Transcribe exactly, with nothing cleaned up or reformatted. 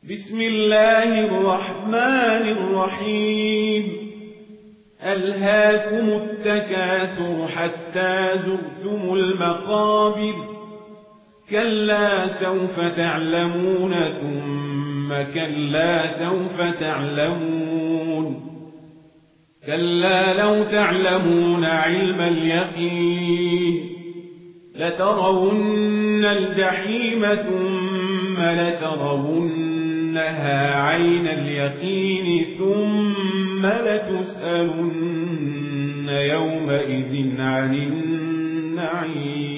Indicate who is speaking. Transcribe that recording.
Speaker 1: بسم الله الرحمن الرحيم ألهاكم التكاثر حتى زرتم المقابر كلا سوف تعلمون ثم كلا سوف تعلمون كلا لو تعلمون علم اليقين لترون الجحيم ثم لترونها عين اليقين ثم لتسألن يومئذ عن النعيم